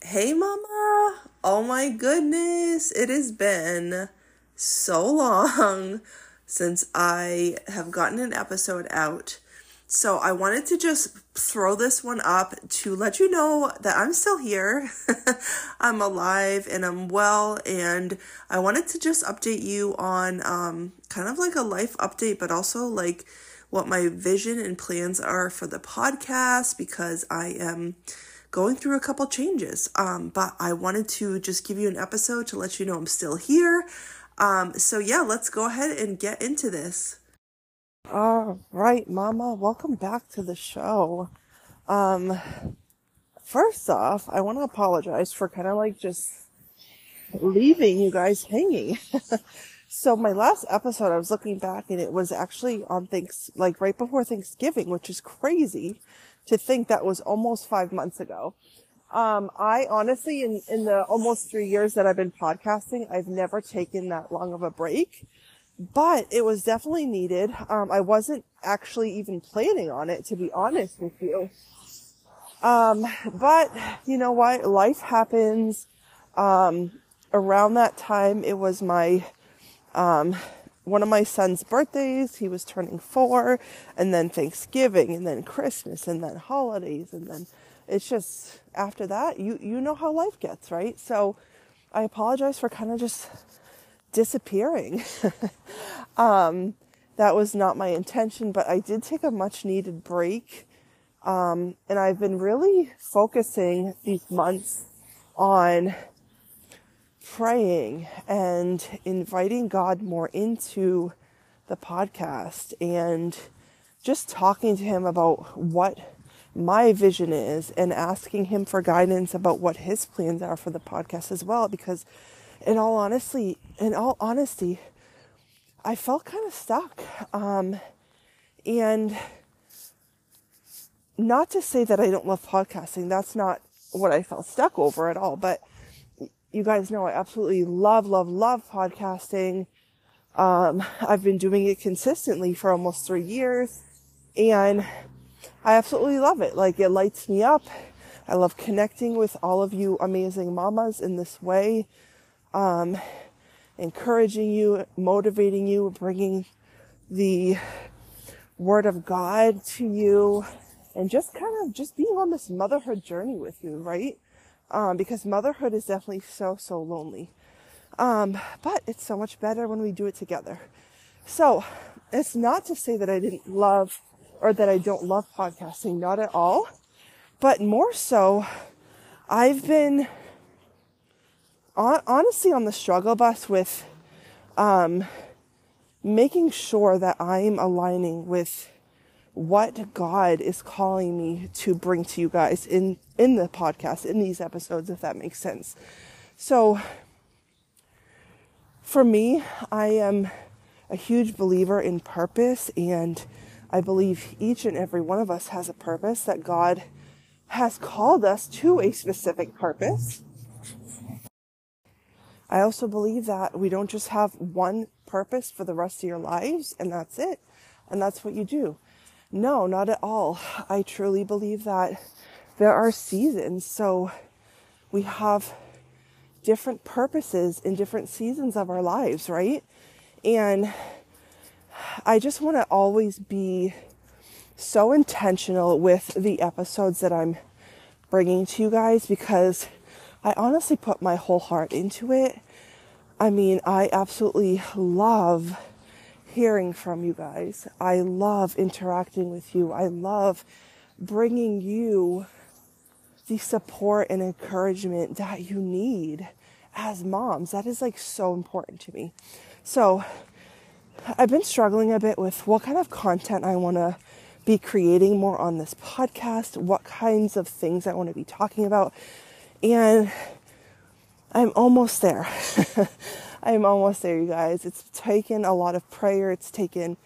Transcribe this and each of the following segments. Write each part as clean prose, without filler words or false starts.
Hey, Mama. Oh my goodness. It has been so long since I have gotten an episode out. So I wanted to just throw this one up to let you know that I'm still here. I'm alive and I'm well. And I wanted to just update you on kind of like a life update, but also like what my vision and plans are for the podcast because I am going through a couple changes. But I wanted to just give you an episode to let you know I'm still here. So yeah, let's go ahead and get into this. All right, Mama, welcome back to the show. First off, I want to apologize for kind of like just leaving you guys hanging. So my last episode, I was looking back and it was actually on like right before Thanksgiving, which is crazy to think that was almost 5 months ago. I honestly, in the almost 3 years that I've been podcasting, I've never taken that long of a break, but it was definitely needed. I wasn't actually even planning on it, to be honest with you. But you know what? Life happens. Around that time, it was one of my son's birthdays. He was turning 4, and then Thanksgiving, and then Christmas, and then holidays, and then it's just after that, you know how life gets, right? So I apologize for kind of just disappearing. That was not my intention, but I did take a much needed break. And I've been really focusing these months on praying and inviting God more into the podcast and just talking to him about what my vision is and asking him for guidance about what his plans are for the podcast as well. Because in all honesty, I felt kind of stuck. And not to say that I don't love podcasting. That's not what I felt stuck over at all. But you guys know I absolutely love podcasting. I've been doing it consistently for almost 3 years, and I absolutely love it. Like, it lights me up. I love connecting with all of you amazing mamas in this way, encouraging you, motivating you, bringing the word of God to you, and just kind of just being on this motherhood journey with you, right? Because motherhood is definitely so lonely. But it's so much better when we do it together. So it's not to say that I didn't love or that I don't love podcasting, not at all. But more so, I've been honestly on the struggle bus with making sure that I'm aligning with what God is calling me to bring to you guys in the podcast, in these episodes, if that makes sense. So for me, I am a huge believer in purpose, and I believe each and every one of us has a purpose, that God has called us to a specific purpose. I also believe that we don't just have one purpose for the rest of your lives and that's it, and that's what you do. No, not at all. I truly believe that there are seasons. So we have different purposes in different seasons of our lives, right? And I just want to always be so intentional with the episodes that I'm bringing to you guys, because I honestly put my whole heart into it. I mean, I absolutely love hearing from you guys. I love interacting with you. I love bringing you the support and encouragement that you need as moms. That is like so important to me. So I've been struggling a bit with what kind of content I want to be creating more on this podcast, what kinds of things I want to be talking about. And I'm almost there. I'm almost there, you guys. It's taken a lot of prayer. It's taken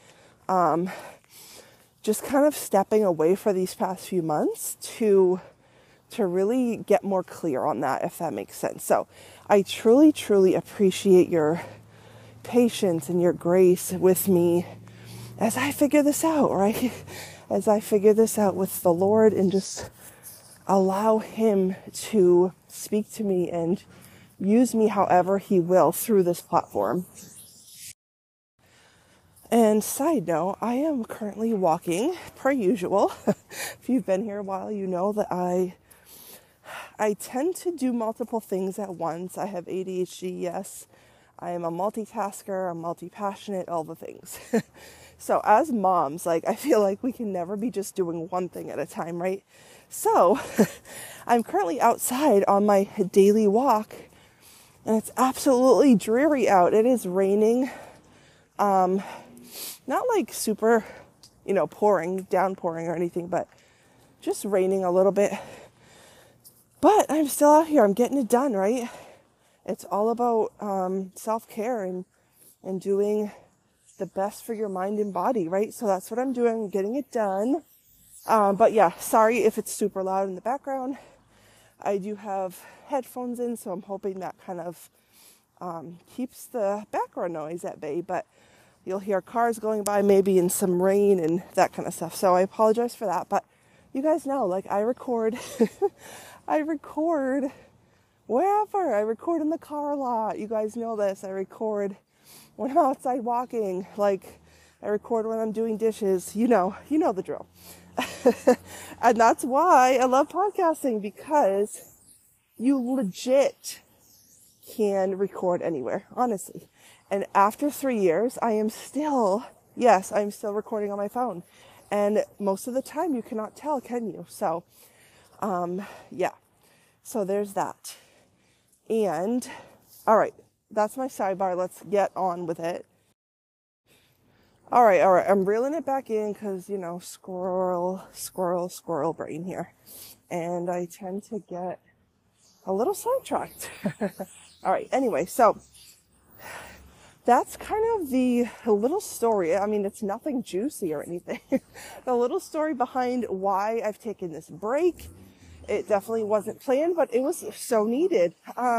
just kind of stepping away for these past few months to really get more clear on that, if that makes sense. So I truly appreciate your patience and your grace with me as I figure this out, right? As I figure this out with the Lord, and just allow him to speak to me and use me however he will through this platform. And side note, I am currently walking per usual. If you've been here a while, you know that I tend to do multiple things at once. I have ADHD, yes. I am a multitasker, I'm multi-passionate, all the things. So as moms, like, I feel like we can never be just doing one thing at a time, right? So I'm currently outside on my daily walk, and it's absolutely dreary out. It is raining. Not like super, downpouring or anything, but just raining a little bit. But I'm still out here. I'm getting it done, right? It's all about self-care and doing the best for your mind and body, right? So that's what I'm doing. I'm getting it done. But yeah, sorry if it's super loud in the background. I do have headphones in, so I'm hoping that kind of keeps the background noise at bay. But you'll hear cars going by, maybe in some rain and that kind of stuff. So I apologize for that. But you guys know, like, I record, I record wherever. I record in the car a lot. You guys know this. I record when I'm outside walking. Like, I record when I'm doing dishes. You know the drill. And that's why I love podcasting, because you legit can record anywhere, honestly. And after 3 years, I'm still recording on my phone. And most of the time you cannot tell, can you? So, yeah. So there's that. And, all right, that's my sidebar. Let's get on with it. All right. I'm reeling it back in because, squirrel brain here. And I tend to get a little sidetracked. All right. Anyway, so that's kind of the little story. I mean, it's nothing juicy or anything. The little story behind why I've taken this break. It definitely wasn't planned, but it was so needed.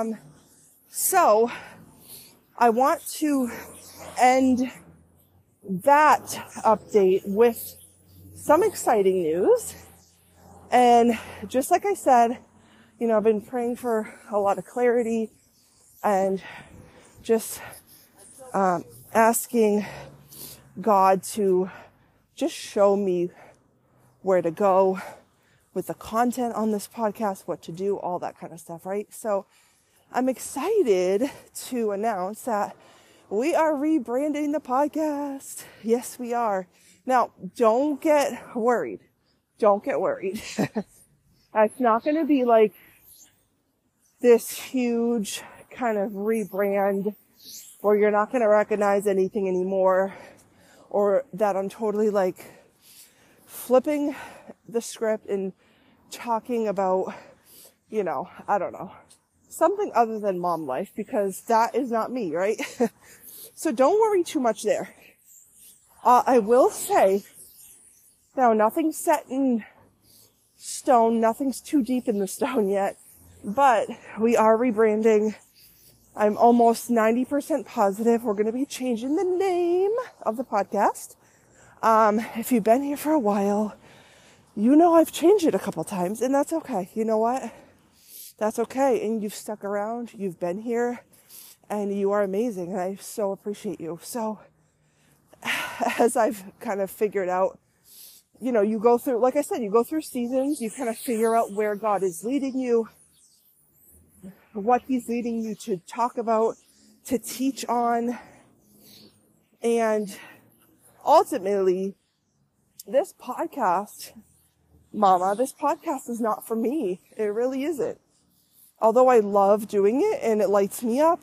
So I want to end that update with some exciting news. And just like I said, I've been praying for a lot of clarity and just asking God to just show me where to go with the content on this podcast, what to do, all that kind of stuff, right? So I'm excited to announce that we are rebranding the podcast. Yes, we are. Now, don't get worried. Don't get worried. It's not going to be like this huge kind of rebrand where you're not going to recognize anything anymore, or that I'm totally like flipping the script and talking about, I don't know, something other than mom life, because that is not me, right? So don't worry too much there. I will say, now nothing's set in stone, nothing's too deep in the stone yet, but we are rebranding. I'm almost 90% positive we're going to be changing the name of the podcast. If you've been here for a while, I've changed it a couple times, and that's okay. You know what? That's okay. And you've stuck around, you've been here, and you are amazing. And I so appreciate you. So as I've kind of figured out, you go through, like I said, you go through seasons, you kind of figure out where God is leading you, what he's leading you to talk about, to teach on. And ultimately, this podcast, Mama, this podcast is not for me. It really isn't. Although I love doing it and it lights me up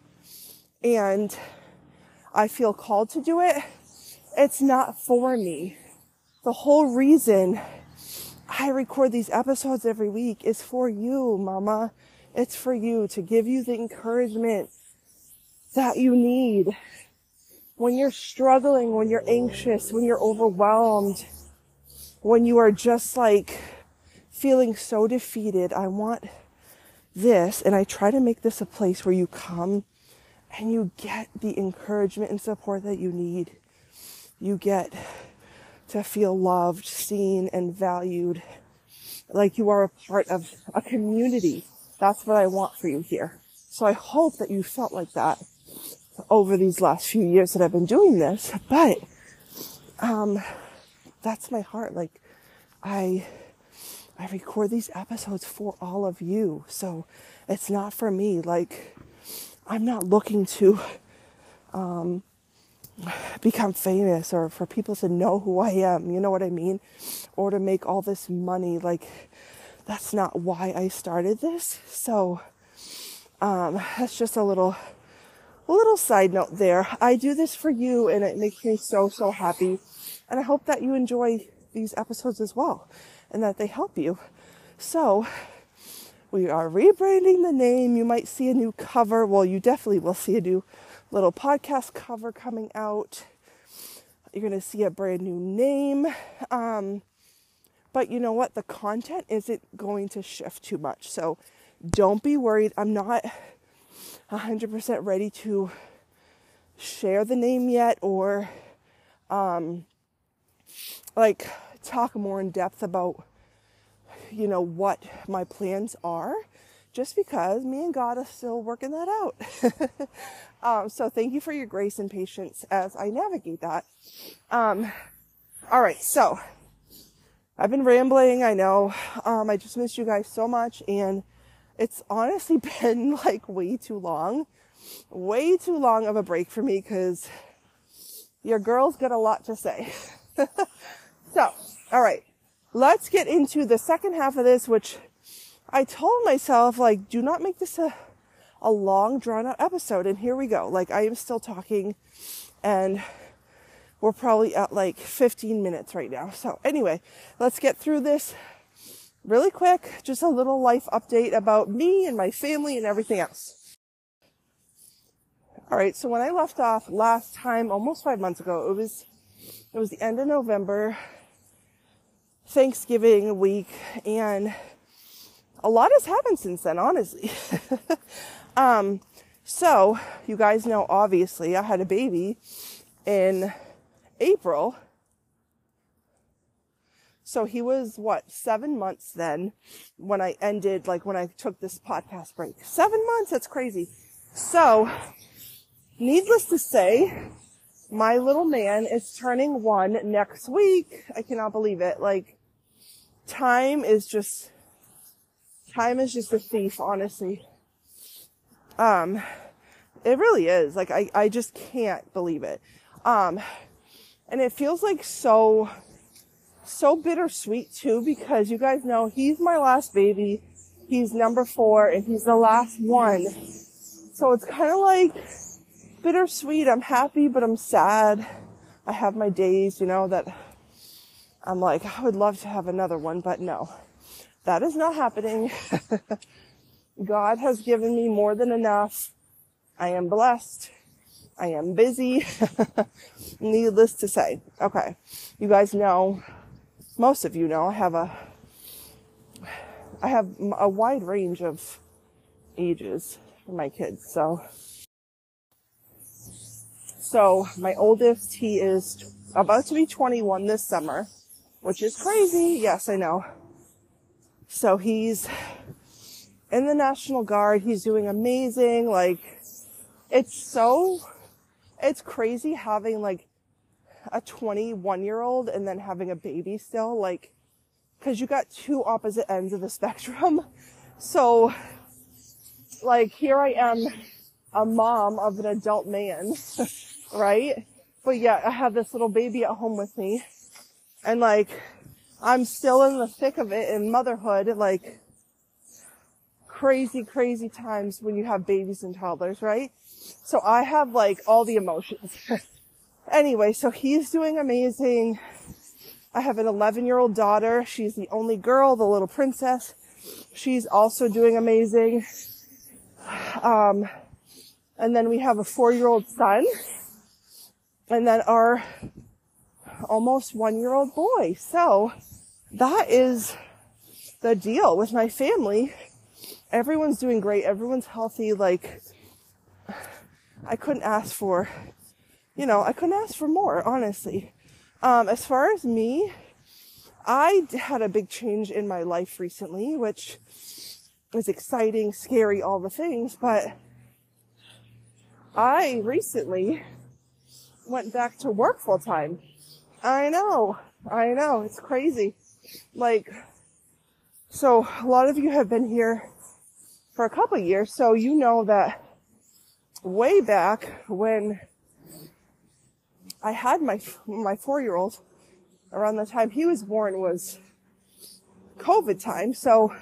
and I feel called to do it, it's not for me. The whole reason I record these episodes every week is for you, Mama. It's for you, to give you the encouragement that you need when you're struggling, when you're anxious, when you're overwhelmed, when you are just like feeling so defeated. I want this, and I try to make this a place where you come and you get the encouragement and support that you need. You get to feel loved, seen, and valued. Like you are a part of a community. That's what I want for you here. So I hope that you felt like that over these last few years that I've been doing this. But that's my heart. Like I record these episodes for all of you. So it's not for me. Like I'm not looking to become famous or for people to know who I am. You know what I mean? Or to make all this money. Like that's not why I started this. So that's just a little side note there. I do this for you and it makes me so happy. And I hope that you enjoy these episodes as well and that they help you. So we are rebranding the name. You might see a new cover. Well, you definitely will see a new little podcast cover coming out. You're going to see a brand new name. But you know what? The content isn't going to shift too much. So don't be worried. I'm not 100% ready to share the name yet or like talk more in depth about, you know, what my plans are, just because me and God are still working that out. So thank you for your grace and patience as I navigate that. All right. So I've been rambling. I know. I just missed you guys so much, and it's honestly been like way too long of a break for me because your girl's got a lot to say. So, all right, let's get into the second half of this, which I told myself, like, do not make this a long drawn out episode. And here we go. Like, I am still talking and we're probably at like 15 minutes right now. So anyway, let's get through this really quick. Just a little life update about me and my family and everything else. All right. So when I left off last time, almost 5 months ago, it was the end of November, Thanksgiving week, and a lot has happened since then, honestly. So you guys know, obviously, I had a baby in April. So he was 7 months then when I took this podcast break. 7 months, that's crazy. So needless to say, my little man is turning 1 next week. I cannot believe it. Like, time is just a thief, honestly. It really is. Like, I just can't believe it. And it feels like so bittersweet too, because you guys know he's my last baby. He's number 4 and he's the last one. So it's kind of like bittersweet. I'm happy, but I'm sad. I have my days, you know, that I'm like, I would love to have another one, but no, that is not happening. God has given me more than enough. I am blessed. I am busy. Needless to say. Okay. You guys know, most of you know, I have a wide range of ages for my kids. So my oldest, he is about to be 21 this summer, which is crazy. Yes, I know. So he's in the National Guard. He's doing amazing. Like, it's crazy having like a 21-year-old and then having a baby still, like, cause you got 2 opposite ends of the spectrum. So like, here I am, a mom of an adult man, right? But yeah, I have this little baby at home with me, and like, I'm still in the thick of it in motherhood. Like, crazy times when you have babies and toddlers, right? So I have like all the emotions. Anyway, so he's doing amazing. I have an 11-year-old daughter. She's the only girl, the little princess. She's also doing amazing. And then we have a 4-year-old son. And then our almost 1-year-old boy. So that is the deal with my family. Everyone's doing great. Everyone's healthy. Like, I couldn't ask for more, honestly. As far as me, I had a big change in my life recently, which is exciting, scary, all the things, but I recently went back to work full time. I know, it's crazy. Like, so a lot of you have been here for a couple of years, so you know that way back when I had my 4-year-old, around the time he was born was COVID time. So,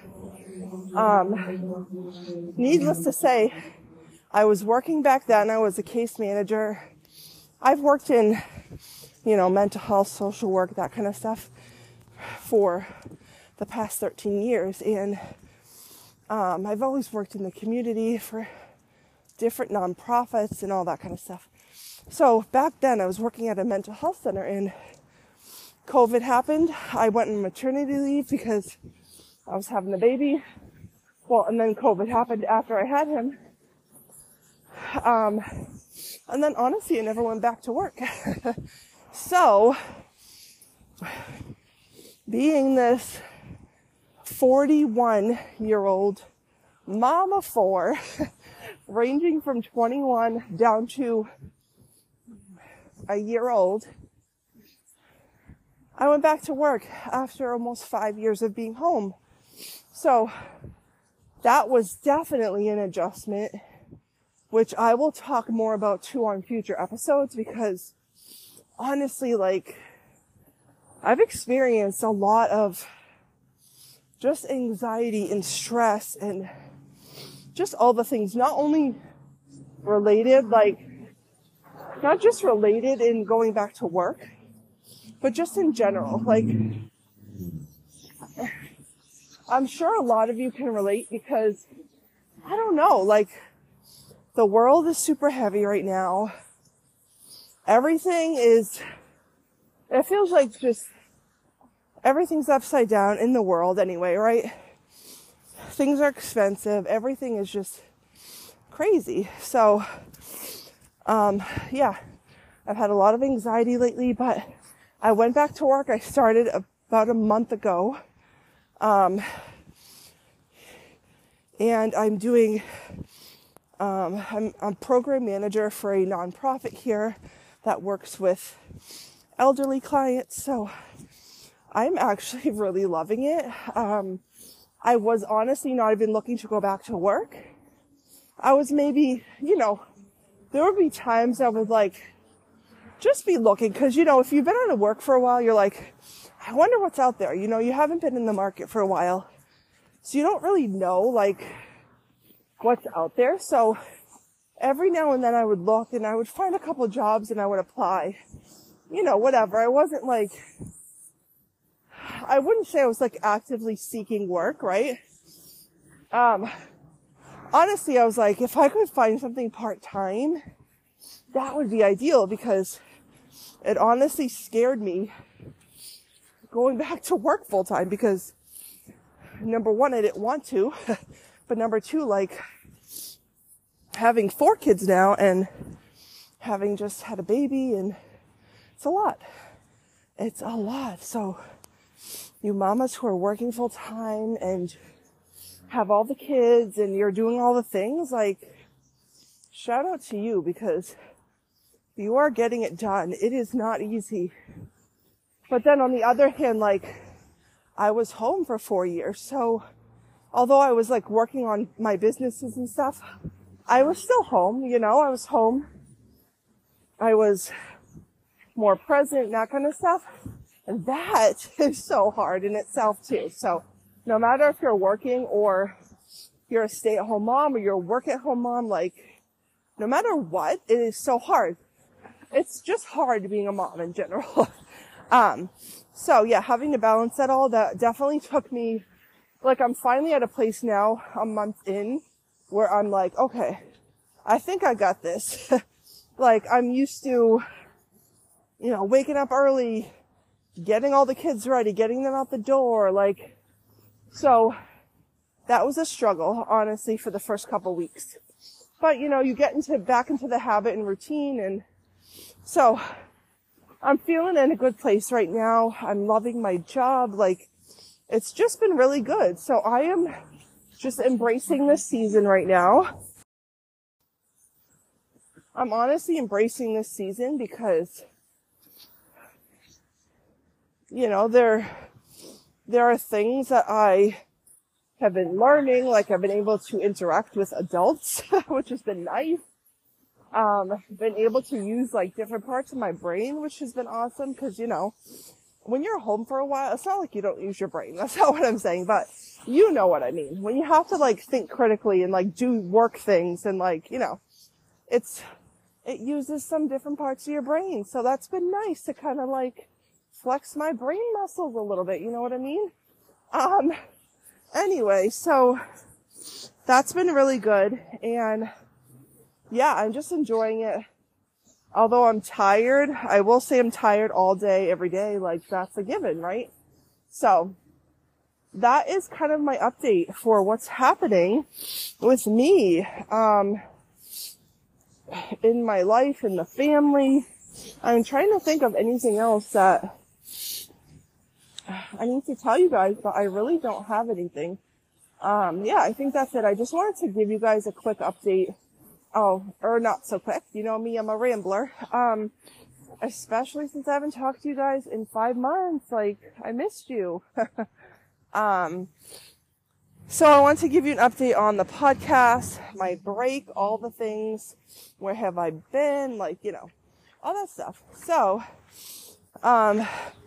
needless to say, I was working back then. I was a case manager. I've worked in, mental health, social work, that kind of stuff for the past 13 years. And I've always worked in the community for different nonprofits and all that kind of stuff. So back then I was working at a mental health center and COVID happened. I went on maternity leave because I was having a baby. Well, and then COVID happened after I had him. And then honestly, I never went back to work. So, being this 41-year-old mom of 4, ranging from 21 down to a year old, I went back to work after almost 5 years of being home. So that was definitely an adjustment, which I will talk more about too on future episodes, because honestly, I've experienced a lot of just anxiety and stress and just all the things, not only related, not just related in going back to work, but just in general. I'm sure a lot of you can relate because, I don't know, the world is super heavy right now. It feels like just everything's upside down in the world anyway, right? Things are expensive. Everything is just crazy. So, yeah, I've had a lot of anxiety lately, but I went back to work. I started about a month ago. And I'm doing, I'm program manager for a nonprofit here that works with elderly clients. So I'm actually really loving it. I was honestly not even looking to go back to work. I was maybe, there would be times I would just be looking. Cause if you've been out of work for a while, you're like, I wonder what's out there. You haven't been in the market for a while. So you don't really know what's out there. So every now and then I would look and I would find a couple of jobs and I would apply, whatever. I wasn't I wouldn't say I was actively seeking work, right? Honestly, I was if I could find something part-time, that would be ideal, because it honestly scared me going back to work full-time, because number one, I didn't want to, but number two, having 4 kids now and having just had a baby, and it's a lot. It's a lot. So you mamas who are working full time and have all the kids and you're doing all the things, shout out to you, because you are getting it done. It is not easy. But then on the other hand, I was home for 4 years. So although I was working on my businesses and stuff, I was still home, I was home. I was more present, that kind of stuff. And that is so hard in itself too. So no matter if you're working or you're a stay-at-home mom or you're a work-at-home mom, no matter what, it is so hard. It's just hard being a mom in general. So yeah, having to balance that all, that definitely took me, I'm finally at a place now, a month in, where I'm okay, I think I got this. I'm used to, waking up early, getting all the kids ready, getting them out the door, so that was a struggle, honestly, for the first couple weeks. But, you get back into the habit and routine. And so I'm feeling in a good place right now. I'm loving my job. Like, it's just been really good. So I am just embracing this season right now. I'm honestly embracing this season because, you know, there are things that I have been learning, like I've been able to interact with adults, which has been nice. Been able to use like different parts of my brain, which has been awesome because, you know, when you're home for a while, it's not like you don't use your brain. That's not what I'm saying, but you know what I mean. When you have to like think critically and like do work things and like, you know, it uses some different parts of your brain. So that's been nice to kind of like flex my brain muscles a little bit. You know what I mean? Anyway, so that's been really good. And yeah, I'm just enjoying it. Although I'm tired, I will say I'm tired all day, every day. Like, that's a given, right? So that is kind of my update for what's happening with me, in my life, in the family. I'm trying to think of anything else that I need to tell you guys, but I really don't have anything. Yeah, I think that's it. I just wanted to give you guys a quick update. Oh, or not so quick. You know me, I'm a rambler. Especially since I haven't talked to you guys in 5 months. Like, I missed you. So I want to give you an update on the podcast, my break, all the things. Where have I been? Like, you know, all that stuff. So, I'm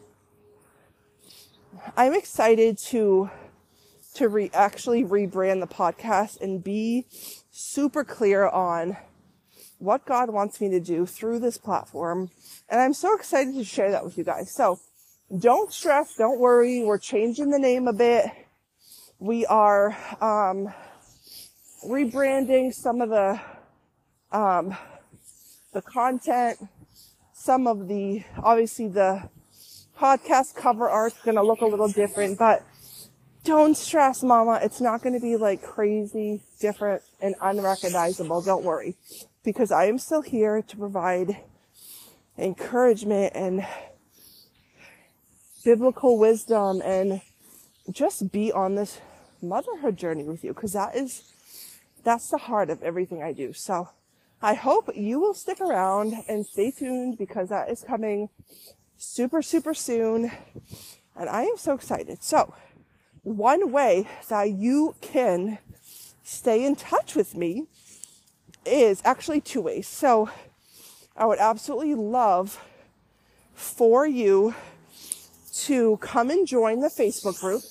excited to actually rebrand the podcast and be super clear on what God wants me to do through this platform. And I'm so excited to share that with you guys. So don't stress, don't worry. We're changing the name a bit. We are, rebranding some of the content, some of the, obviously the podcast cover art's going to look a little different, but don't stress, mama. It's not going to be like crazy, different, and unrecognizable. Don't worry. Because I am still here to provide encouragement and biblical wisdom and just be on this motherhood journey with you. Because that's the heart of everything I do. So I hope you will stick around and stay tuned because that is coming super, super soon. And I am so excited. So one way that you can stay in touch with me is actually 2 ways. So I would absolutely love for you to come and join the Facebook group.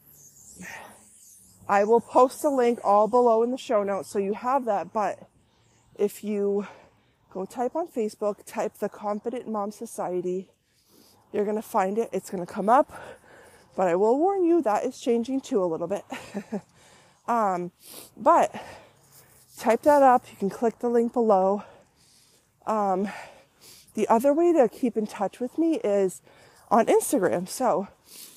I will post a link all below in the show notes so you have that. But if you go type on Facebook, type the Confident Mom Society, you're going to find it. It's going to come up. But I will warn you, that is changing too a little bit. But type that up. You can click the link below. The other way to keep in touch with me is on Instagram. So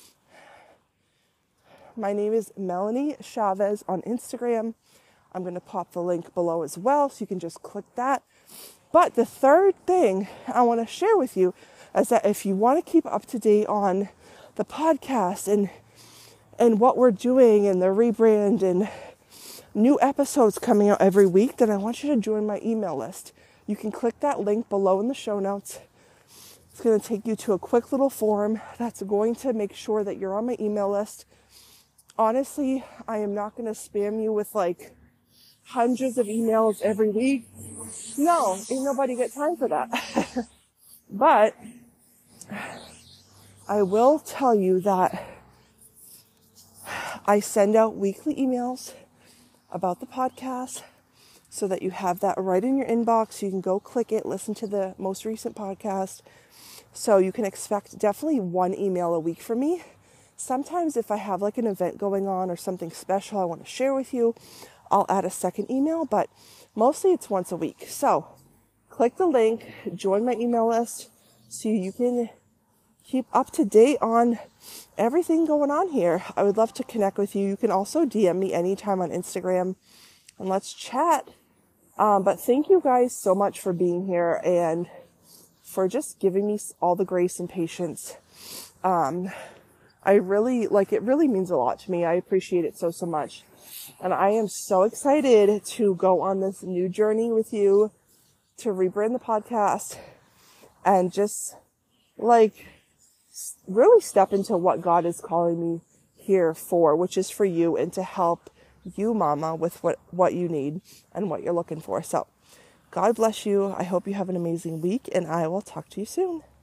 my name is Melanie Chavez on Instagram. I'm going to pop the link below as well, so you can just click that. But the third thing I want to share with you is that if you want to keep up to date on the podcast and what we're doing and the rebrand and new episodes coming out every week, then I want you to join my email list. You can click that link below in the show notes. It's going to take you to a quick little form that's going to make sure that you're on my email list. Honestly, I am not going to spam you with like hundreds of emails every week. No, ain't nobody got time for that. But I will tell you that I send out weekly emails about the podcast so that you have that right in your inbox. You can go click it, listen to the most recent podcast. So you can expect definitely 1 email a week from me. Sometimes if I have like an event going on or something special I want to share with you, I'll add a second email, but mostly it's once a week. So click the link, join my email list so you can keep up to date on everything going on here. I would love to connect with you. You can also DM me anytime on Instagram and let's chat. But thank you guys so much for being here and for just giving me all the grace and patience. I really, it really means a lot to me. I appreciate it so much. And I am so excited to go on this new journey with you, to rebrand the podcast and just really step into what God is calling me here for, which is for you and to help you, mama, with what you need and what you're looking for. So God bless you. I hope you have an amazing week, and I will talk to you soon.